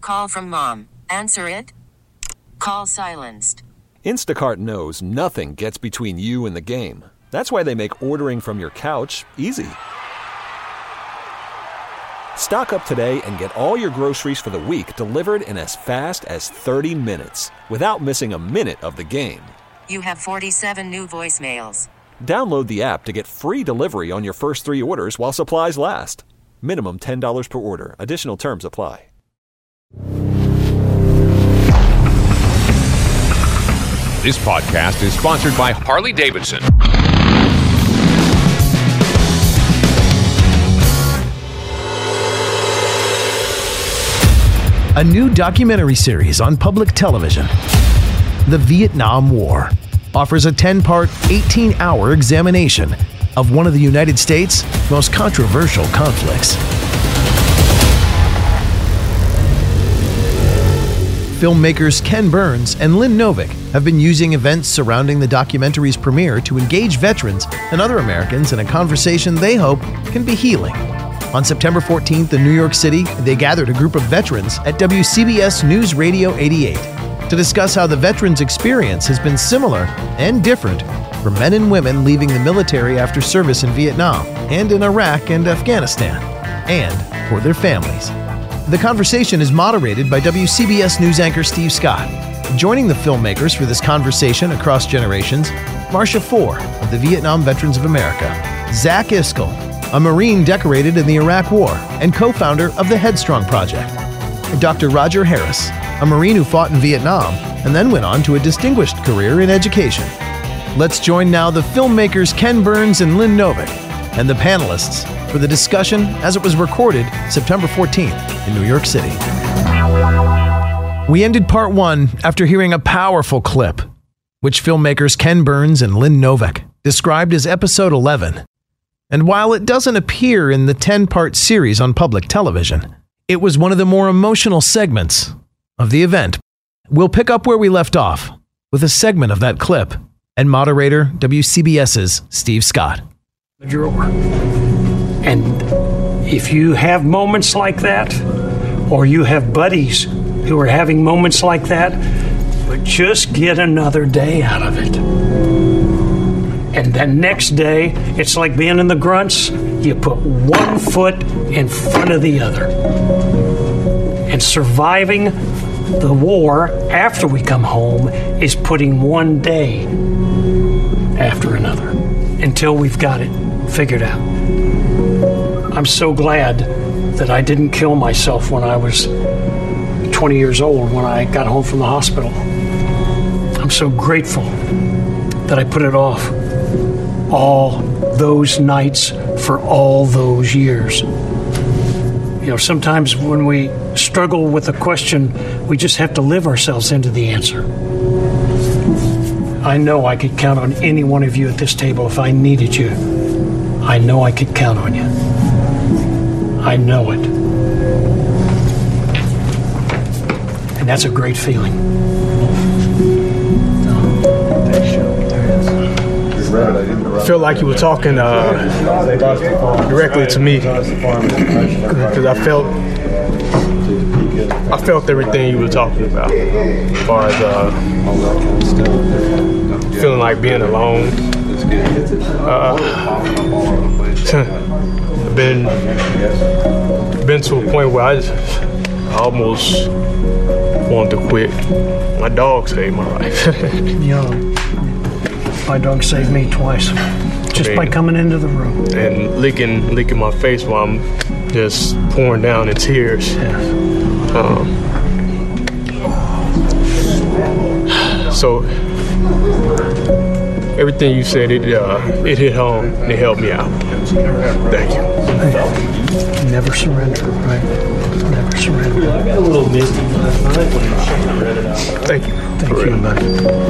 call from mom. Answer it. Call silenced. Instacart knows nothing gets between you and the game. That's why they make ordering from your couch easy. Stock up today and get all your groceries for the week delivered in as fast as 30 minutes without missing a minute of the game. You have 47 new voicemails. Download the app to get free delivery on your first 3 orders while supplies last. Minimum $10 per order. Additional terms apply. This podcast is sponsored by Harley-Davidson. A new documentary series on public television, The Vietnam War, offers a 10-part, 18-hour examination of one of the United States' most controversial conflicts. Filmmakers Ken Burns and Lynn Novick have been using events surrounding the documentary's premiere to engage veterans and other Americans in a conversation they hope can be healing. On September 14th in New York City, they gathered a group of veterans at WCBS News Radio 88 to discuss how the veterans' experience has been similar and different for men and women leaving the military after service in Vietnam and in Iraq and Afghanistan, and for their families. The conversation is moderated by WCBS News anchor Steve Scott. Joining the filmmakers for this conversation across generations, Marcia Foer of the Vietnam Veterans of America, Zach Iskel, a Marine decorated in the Iraq War and co-founder of the Headstrong Project, Dr. Roger Harris, a Marine who fought in Vietnam and then went on to a distinguished career in education. Let's join now the filmmakers Ken Burns and Lynn Novick and the panelists for the discussion as it was recorded September 14th in New York City. We ended part 1 after hearing a powerful clip, which filmmakers Ken Burns and Lynn Novick described as episode 11. And while it doesn't appear in the 10-part series on public television, it was one of the more emotional segments of the event. We'll pick up where we left off with a segment of that clip and moderator WCBS's Steve Scott. And if you have moments like that, or you have buddies who are having moments like that, but just get another day out of it. And then next day, it's like being in the grunts. You put one foot in front of the other. And surviving the war after we come home is putting one day after another until we've got it figured out. I'm so glad that I didn't kill myself when I was 20 years old when I got home from the hospital. I'm so grateful that I put it off all those nights for all those years. You know, sometimes when we struggle with a question, we just have to live ourselves into the answer. I know I could count on any one of you at this table if I needed you. I know I could count on you. I know it. And that's a great feeling. I feel like you were talking directly to me because I felt everything you were talking about as far as feeling like being alone. I've been to a point where I almost wanted to quit. My dog saved my life. My dog saved me twice, just by coming into the room and licking my face while I'm just pouring down in tears. So everything you said, it hit home and it helped me out. Thank you. Never surrender, right? Never surrender. I got a little misty last night when I read it out. Thank you. Thank you, buddy.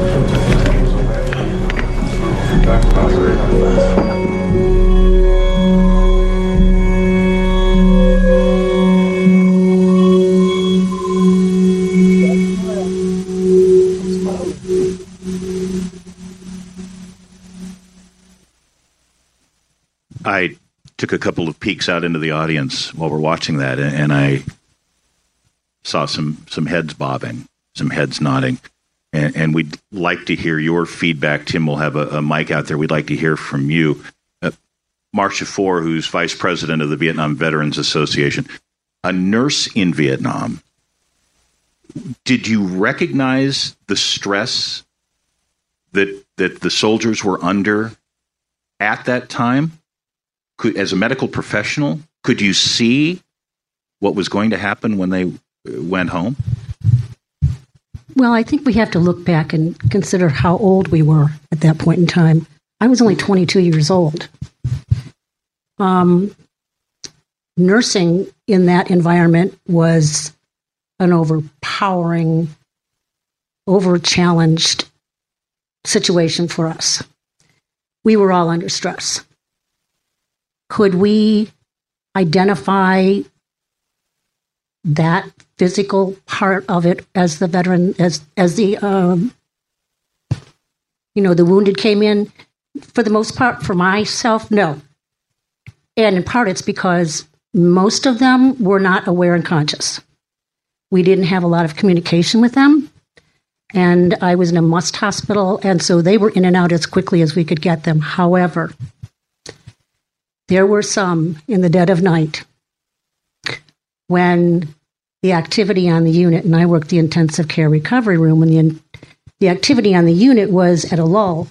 I took a couple of peeks out into the audience while we're watching that, and I saw some heads bobbing, some heads nodding. And we'd like to hear your feedback. Tim will have a mic out there. We'd like to hear from you. Marcia Four, who's vice president of the Vietnam Veterans Association, a nurse in Vietnam. Did you recognize the stress that the soldiers were under at that time? As a medical professional, could you see what was going to happen when they went home? Well, I think we have to look back and consider how old we were at that point in time. I was only 22 years old. Nursing in that environment was an overpowering, over-challenged situation for us. We were all under stress. Could we identify that physical part of it as the veteran, as the the wounded came in? For the most part, for myself, no. And in part, it's because most of them were not aware and conscious. We didn't have a lot of communication with them. And I was in a must hospital, and so they were in and out as quickly as we could get them. However, there were some in the dead of night when the activity on the unit, and I worked the intensive care recovery room, when the activity on the unit was at a lull.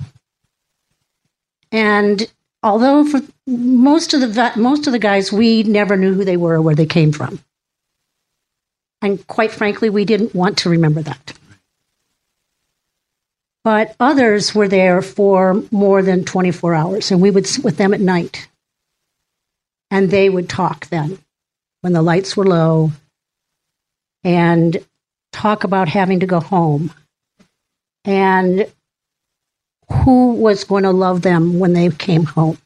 And although for most of the guys, we never knew who they were or where they came from. And quite frankly, we didn't want to remember that. But others were there for more than 24 hours, and we would sit with them at night. And they would talk then, when the lights were low, and talk about having to go home, and who was going to love them when they came home,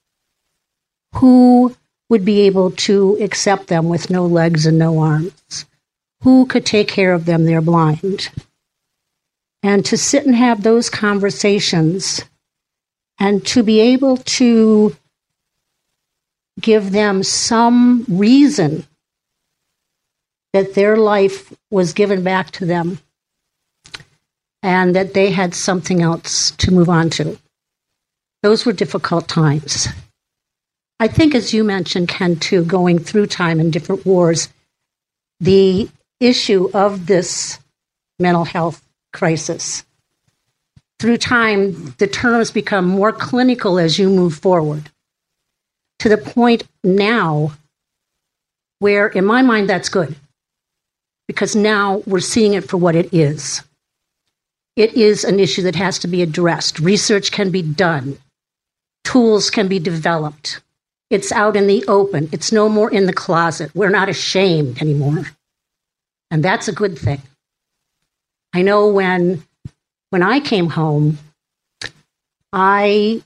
who would be able to accept them with no legs and no arms, who could take care of them, they're blind. And to sit and have those conversations and to be able to give them some reason that their life was given back to them and that they had something else to move on to. Those were difficult times. I think, as you mentioned, Ken, too, going through time in different wars, the issue of this mental health crisis. Through time, the terms become more clinical as you move forward, to the point now where, in my mind, that's good, because now we're seeing it for what it is. It is an issue that has to be addressed. Research can be done. Tools can be developed. It's out in the open. It's no more in the closet. We're not ashamed anymore. And that's a good thing. I know when I came home, I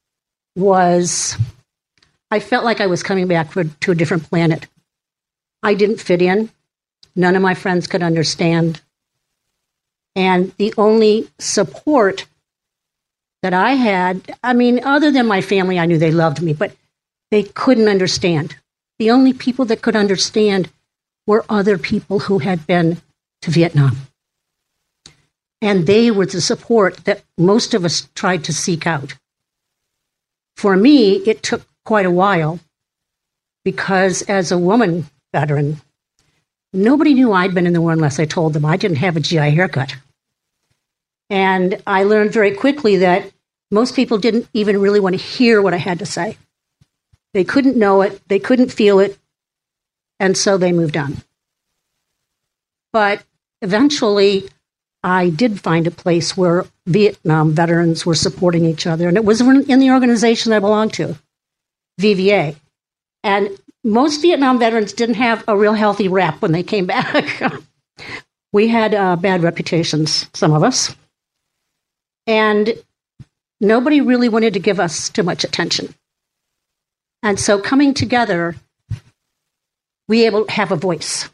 felt like I was coming back to a different planet. I didn't fit in. None of my friends could understand. And the only support that I had, other than my family, I knew they loved me, but they couldn't understand. The only people that could understand were other people who had been to Vietnam. And they were the support that most of us tried to seek out. For me, it took quite a while because as a woman veteran, nobody knew I'd been in the war unless I told them. I didn't have a GI haircut. And I learned very quickly that most people didn't even really want to hear what I had to say. They couldn't know it. They couldn't feel it. And so they moved on. But eventually, I did find a place where Vietnam veterans were supporting each other. And it was in the organization I belonged to, VVA. And most Vietnam veterans didn't have a real healthy rep when they came back. We had bad reputations, some of us. And nobody really wanted to give us too much attention. And so coming together, we were able to have a voice.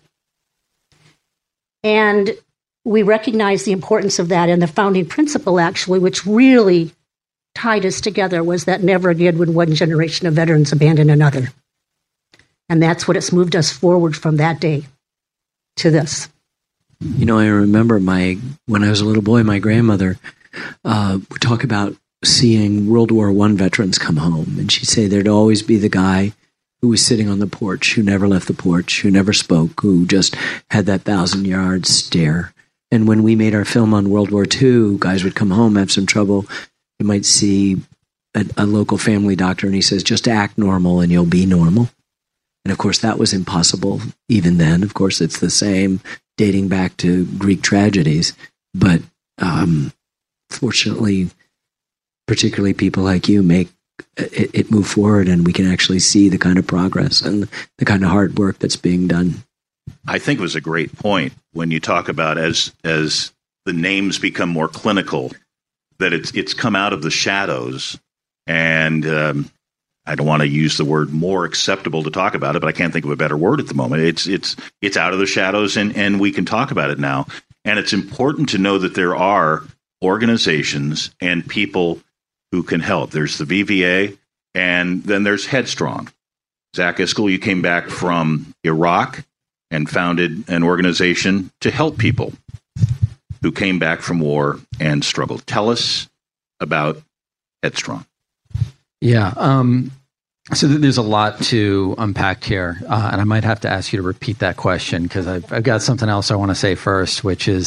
And we recognized the importance of that. And the founding principle, actually, which really tied us together, was that never again would one generation of veterans abandon another. And that's what has moved us forward from that day. to this. You know, I remember when I was a little boy, my grandmother would talk about seeing World War I veterans come home. And she'd say there'd always be the guy who was sitting on the porch, who never left the porch, who never spoke, who just had that 1,000-yard stare. And when we made our film on World War II, guys would come home, have some trouble. You might see a local family doctor, and he says, just act normal and you'll be normal. And of course, that was impossible even then. Of course, it's the same dating back to Greek tragedies. But fortunately, particularly people like you make it move forward, and we can actually see the kind of progress and the kind of hard work that's being done. I think it was a great point when you talk about as the names become more clinical, that it's come out of the shadows, and I don't want to use the word more acceptable to talk about it, but I can't think of a better word at the moment. It's out of the shadows, and we can talk about it now. And it's important to know that there are organizations and people who can help. There's the VVA, and then there's Headstrong. Zach Iscol, you came back from Iraq and founded an organization to help people who came back from war and struggled. Tell us about Headstrong. Yeah. So there's a lot to unpack here, and I might have to ask you to repeat that question because I've got something else I want to say first, which is,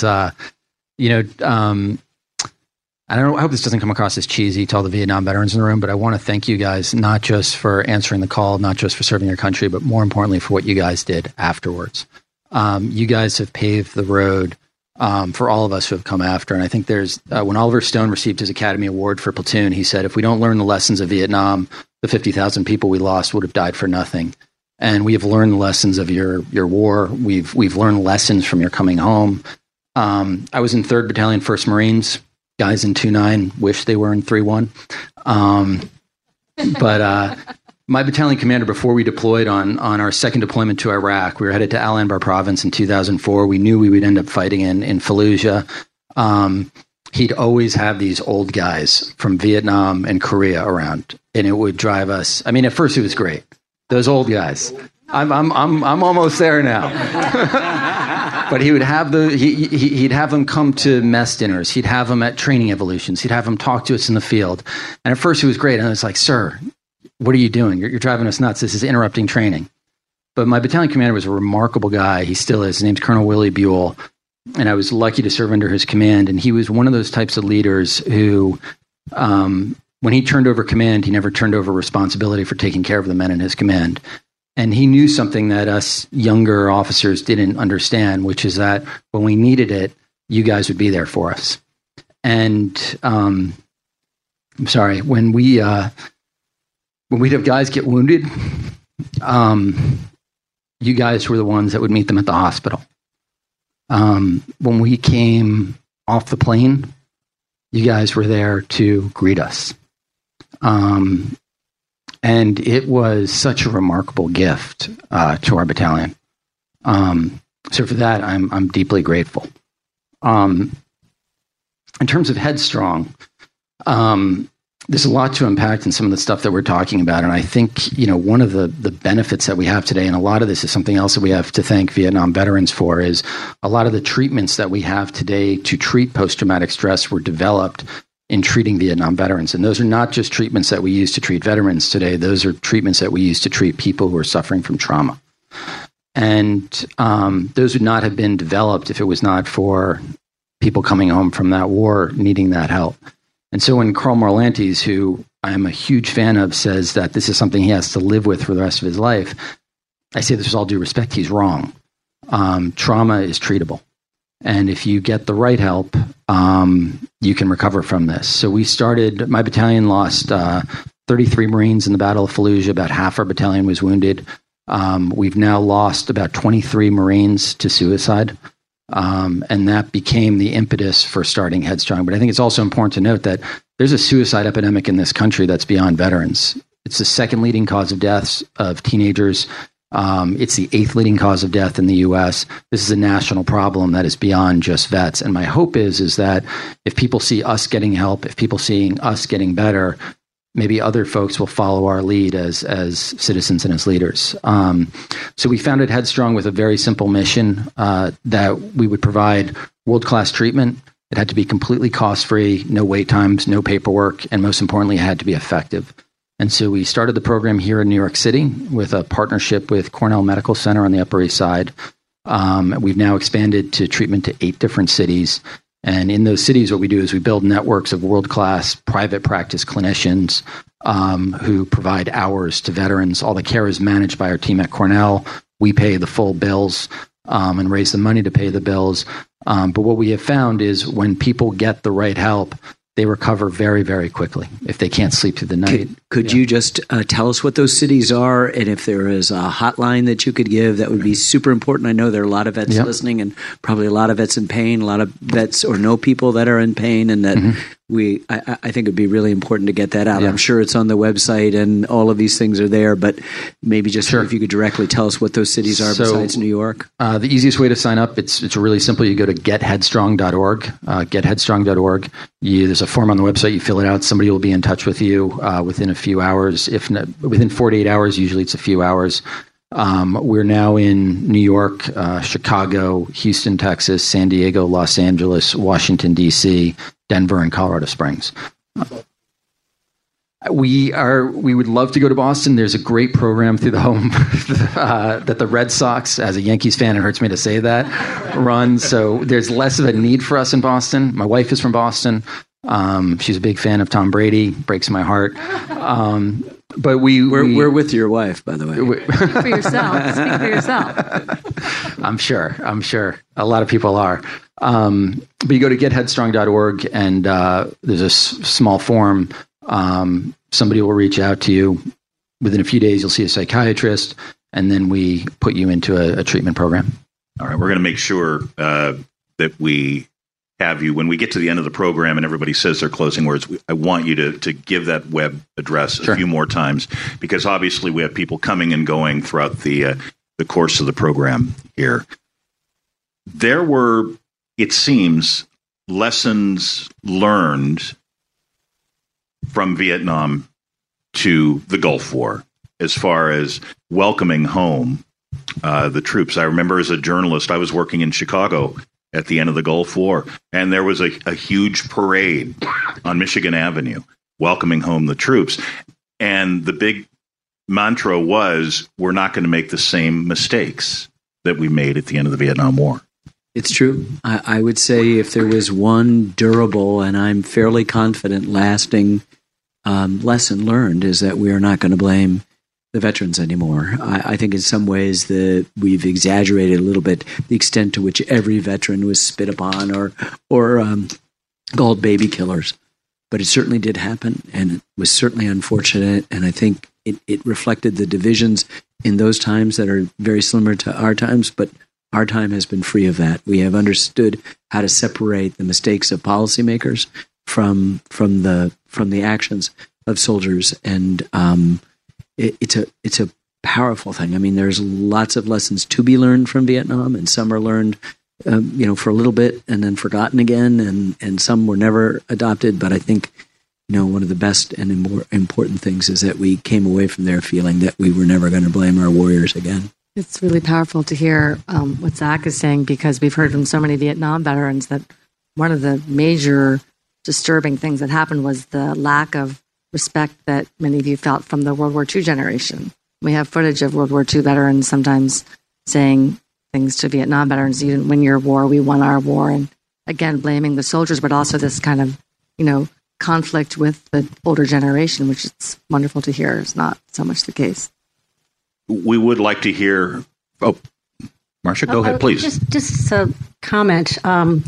I hope this doesn't come across as cheesy to all the Vietnam veterans in the room, but I want to thank you guys, not just for answering the call, not just for serving your country, but more importantly for what you guys did afterwards. You guys have paved the road for all of us who have come after. And I think there's, when Oliver Stone received his Academy Award for Platoon, he said, if we don't learn the lessons of Vietnam, the 50,000 people we lost would have died for nothing. And we have learned the lessons of your war. We've learned lessons from your coming home. I was in 3rd Battalion, 1st Marines. Guys in 2-9 wish they were in 3-1. But my battalion commander, before we deployed on our second deployment to Iraq, we were headed to Al Anbar province in 2004. We knew we would end up fighting in Fallujah. He'd always have these old guys from Vietnam and Korea around, and it would drive us. I mean, at first it was great. Those old guys. I'm almost there now. But he would have he'd have them come to mess dinners. He'd have them at training evolutions. He'd have them talk to us in the field. And at first it was great. And I was like, sir, what are you doing? You're driving us nuts. This is interrupting training. But my battalion commander was a remarkable guy. He still is. His name's Colonel Willie Buell. And I was lucky to serve under his command. And he was one of those types of leaders who, when he turned over command, he never turned over responsibility for taking care of the men in his command. And he knew something that us younger officers didn't understand, which is that when we needed it, you guys would be there for us. And I'm sorry, when we'd have guys get wounded, you guys were the ones that would meet them at the hospital. When we came off the plane, you guys were there to greet us. And it was such a remarkable gift to our battalion. So for that, I'm deeply grateful. In terms of Headstrong, there's a lot to unpack in some of the stuff that we're talking about. And I think, one of the benefits that we have today, and a lot of this is something else that we have to thank Vietnam veterans for, is a lot of the treatments that we have today to treat post-traumatic stress were developed in treating Vietnam veterans. And those are not just treatments that we use to treat veterans today. Those are treatments that we use to treat people who are suffering from trauma. And those would not have been developed if it was not for people coming home from that war needing that help. And so when Carl Morlantes, who I'm a huge fan of, says that this is something he has to live with for the rest of his life, I say this with all due respect, he's wrong. Trauma is treatable. And if you get the right help, you can recover from this. So my battalion lost 33 Marines in the Battle of Fallujah. About half our battalion was wounded. We've now lost about 23 Marines to suicide. And that became the impetus for starting Headstrong. But I think it's also important to note that there's a suicide epidemic in this country that's beyond veterans. It's the second leading cause of deaths of teenagers. It's the 8th leading cause of death in the U.S. This is a national problem that is beyond just vets. And my hope is that if people see us getting help, if people seeing us getting better, maybe other folks will follow our lead as citizens and as leaders. So we founded Headstrong with a very simple mission that we would provide world-class treatment. It had to be completely cost-free, no wait times, no paperwork, and most importantly, it had to be effective. And so we started the program here in New York City with a partnership with Cornell Medical Center on the Upper East Side. We've now expanded to treatment to 8 different cities. And in those cities, what we do is we build networks of world-class private practice clinicians who provide hours to veterans. All the care is managed by our team at Cornell. We pay the full bills and raise the money to pay the bills. But what we have found is when people get the right help, they recover very, very quickly if they can't sleep through the night. Could you just tell us what those cities are, and if there is a hotline that you could give, that would be super important. I know there are a lot of vets listening, and probably a lot of vets in pain, a lot of vets or know people that are in pain, and that I think it would be really important to get that out. I'm sure it's on the website and all of these things are there, but maybe just if you could directly tell us what those cities are besides New York. The easiest way to sign up, it's really simple. You go to getheadstrong.org, getheadstrong.org. There's a form on the website. You fill it out. Somebody will be in touch with you within a few hours. If not, within 48 hours, usually it's a few hours. We're now in New York, Chicago, Houston, Texas, San Diego, Los Angeles, Washington, D.C., Denver, and Colorado Springs. We would love to go to Boston. There's a great program through the home that the Red Sox, as a Yankees fan, it hurts me to say that, run. So there's less of a need for us in Boston. My wife is from Boston. She's a big fan of Tom Brady. Breaks my heart. But we're with your wife, by the way. Speak for yourself. Speak for yourself. I'm sure. A lot of people are. But you go to getheadstrong.org, and there's a small form. Somebody will reach out to you. Within a few days, you'll see a psychiatrist, and then we put you into a treatment program. All right. We're going to make sure that we have you, when we get to the end of the program and everybody says their closing words, I want you to give that web address a few more times, because obviously we have people coming and going throughout the course of the program here. There were, it seems, lessons learned from Vietnam to the Gulf War as far as welcoming home the troops. I remember as a journalist, I was working in Chicago at the end of the Gulf War, and there was a huge parade on Michigan Avenue welcoming home the troops. And the big mantra was, we're not going to make the same mistakes that we made at the end of the Vietnam War. It's true. I would say if there was one durable, and I'm fairly confident lasting lesson learned, is that we are not going to blame the veterans anymore. I think in some ways we've exaggerated a little bit the extent to which every veteran was spit upon or called baby killers. But it certainly did happen, and it was certainly unfortunate. And I think it reflected the divisions in those times that are very similar to our times, but our time has been free of that. We have understood how to separate the mistakes of policymakers from the actions of soldiers, and it's a powerful thing. I mean, there's lots of lessons to be learned from Vietnam, and some are learned, for a little bit and then forgotten again, and some were never adopted. But I think, one of the best and more important things is that we came away from there feeling that we were never going to blame our warriors again. It's really powerful to hear what Zach is saying, because we've heard from so many Vietnam veterans that one of the major disturbing things that happened was the lack of respect that many of you felt from the World War II generation. We have footage of World War II veterans sometimes saying things to Vietnam veterans: "You didn't win your war, we won our war." And again, blaming the soldiers, but also this kind of, conflict with the older generation, which it's wonderful to hear is not so much the case. We would like to hear. Oh, Marcia, go ahead, please. Just a comment. When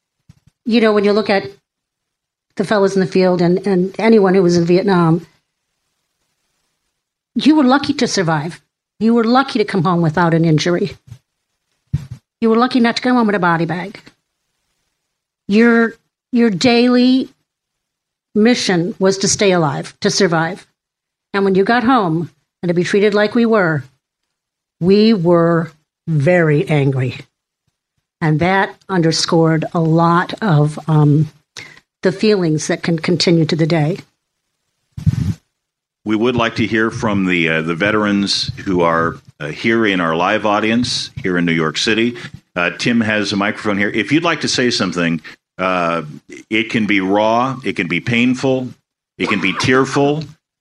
you look at the fellows in the field and anyone who was in Vietnam, you were lucky to survive. You were lucky to come home without an injury. You were lucky not to come home with a body bag. Your daily mission was to stay alive, to survive. And when you got home and to be treated like we were very angry. And that underscored a lot of the feelings that can continue to the day. We would like to hear from the veterans who are here in our live audience here in New York City. Tim has a microphone here. If you'd like to say something, it can be raw, it can be painful, it can be tearful.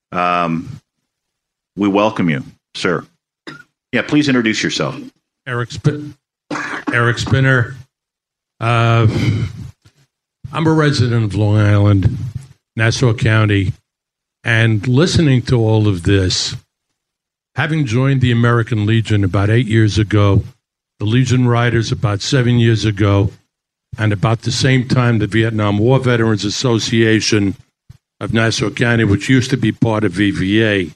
We welcome you, sir. Yeah, please introduce yourself. Eric Spinner. I'm a resident of Long Island, Nassau County, and listening to all of this, having joined the American Legion about 8 years ago, the Legion Riders about 7 years ago, and about the same time the Vietnam War Veterans Association of Nassau County, which used to be part of VVA.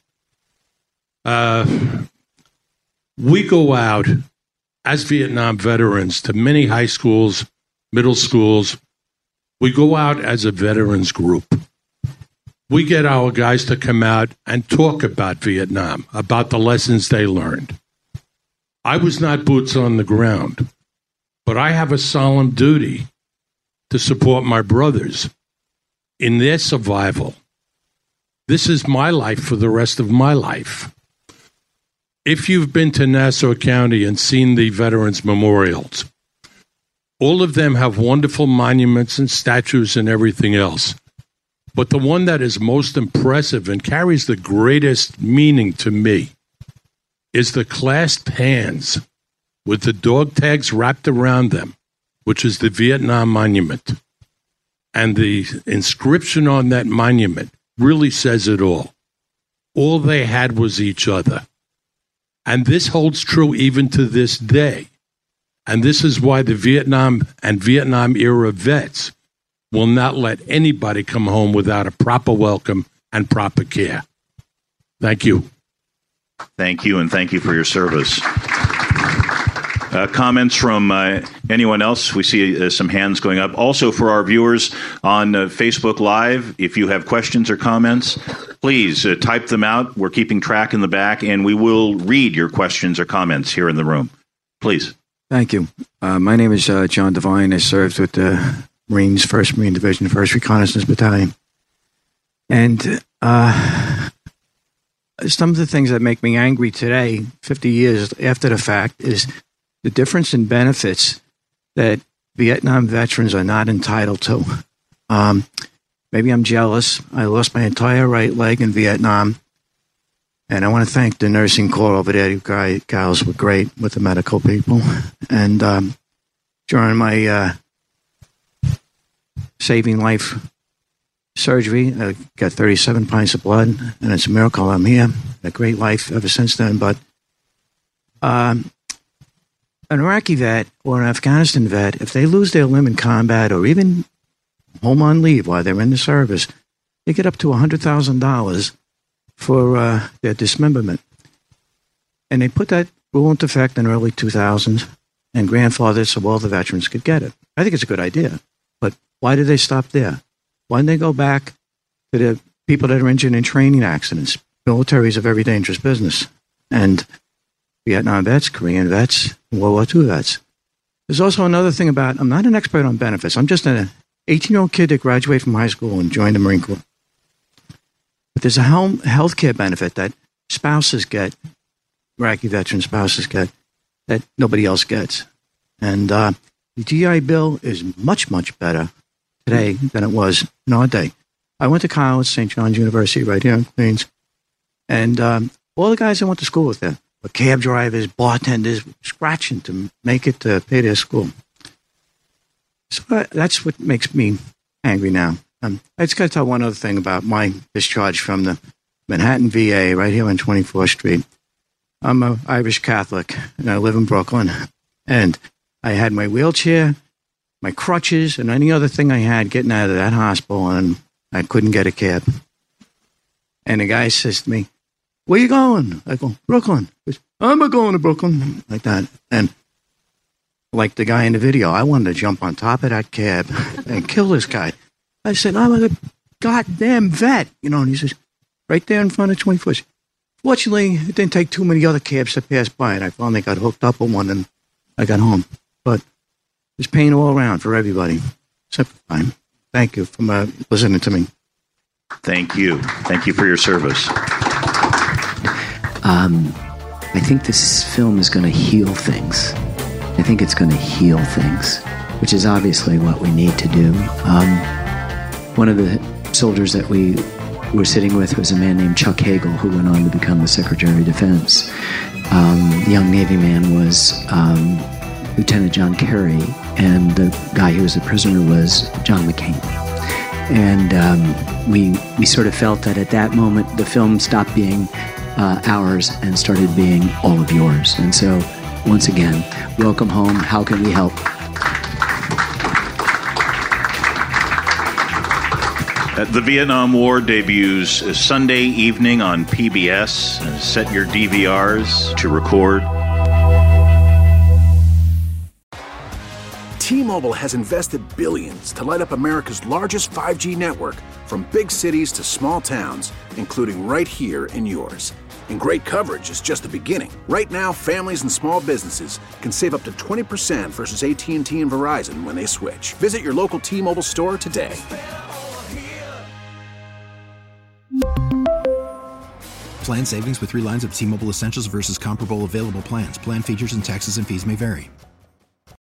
We go out as Vietnam veterans to many high schools, middle schools. We go out as a veterans group. We get our guys to come out and talk about Vietnam, about the lessons they learned. I was not boots on the ground, but I have a solemn duty to support my brothers in their survival. This is my life for the rest of my life. If you've been to Nassau County and seen the veterans memorials, all of them have wonderful monuments and statues and everything else. But the one that is most impressive and carries the greatest meaning to me is the clasped hands with the dog tags wrapped around them, which is the Vietnam Monument. And the inscription on that monument really says it all. All they had was each other. And this holds true even to this day. And this is why the Vietnam and Vietnam-era vets will not let anybody come home without a proper welcome and proper care. Thank you. Thank you, and thank you for your service. Comments from anyone else? We see some hands going up. Also, for our viewers on Facebook Live, if you have questions or comments, please type them out. We're keeping track in the back, and we will read your questions or comments here in the room. Please. Thank you. My name is John Devine. I served with the Marines, 1st Marine Division, 1st Reconnaissance Battalion. And some of the things that make me angry today, 50 years after the fact, is the difference in benefits that Vietnam veterans are not entitled to. Maybe I'm jealous. I lost my entire right leg in Vietnam. And I want to thank the nursing corps over there. You guys were great with the medical people. And during my saving life surgery, I got 37 pints of blood, and it's a miracle I'm here. A great life ever since then. But an Iraqi vet or an Afghanistan vet, if they lose their limb in combat or even home on leave while they're in the service, they get up to $100,000 for their dismemberment. And they put that rule into effect in early 2000s and grandfathered so all the veterans could get it. I think it's a good idea. But why did they stop there? Why didn't they go back to the people that are injured in training accidents? Military is a very dangerous business. And Vietnam vets, Korean vets, World War II vets. There's also another thing about, I'm not an expert on benefits. I'm just an 18-year-old kid that graduated from high school and joined the Marine Corps. But there's a health care benefit that spouses get, Iraqi veteran spouses get, that nobody else gets. And the GI Bill is much, much better today than it was in our day. I went to college, St. John's University, right here in Queens. And all the guys I went to school with there were cab drivers, bartenders, scratching to make it to pay their school. So that's what makes me angry now. I just got to tell one other thing about my discharge from the Manhattan VA right here on 24th Street. I'm an Irish Catholic, and I live in Brooklyn. And I had my wheelchair, my crutches, and any other thing I had getting out of that hospital, and I couldn't get a cab. And the guy says to me, "Where you going?" I go, "Brooklyn." He goes, "I'm not going to Brooklyn," like that. And like the guy in the video, I wanted to jump on top of that cab and kill this guy. I said, "I'm a goddamn vet," and he says, right there in front of 24th. Fortunately, it didn't take too many other cabs to pass by, and I finally got hooked up with one, and I got home. But there's pain all around for everybody, except for mine. Thank you for listening to me. Thank you. Thank you for your service. I think this film is going to heal things. I think it's going to heal things, which is obviously what we need to do. One of the soldiers that we were sitting with was a man named Chuck Hagel, who went on to become the Secretary of Defense. The young Navy man was Lieutenant John Kerry, and the guy who was the prisoner was John McCain. And we sort of felt that at that moment the film stopped being ours and started being all of yours. And so, once again, welcome home. How can we help? The Vietnam War debuts Sunday evening on PBS. Set your DVRs to record. T-Mobile has invested billions to light up America's largest 5G network, from big cities to small towns, including right here in yours. And great coverage is just the beginning. Right now, families and small businesses can save up to 20% versus AT&T and Verizon when they switch. Visit your local T-Mobile store today. Plan savings with 3 lines of T-Mobile Essentials versus comparable available plans. Plan features and taxes and fees may vary.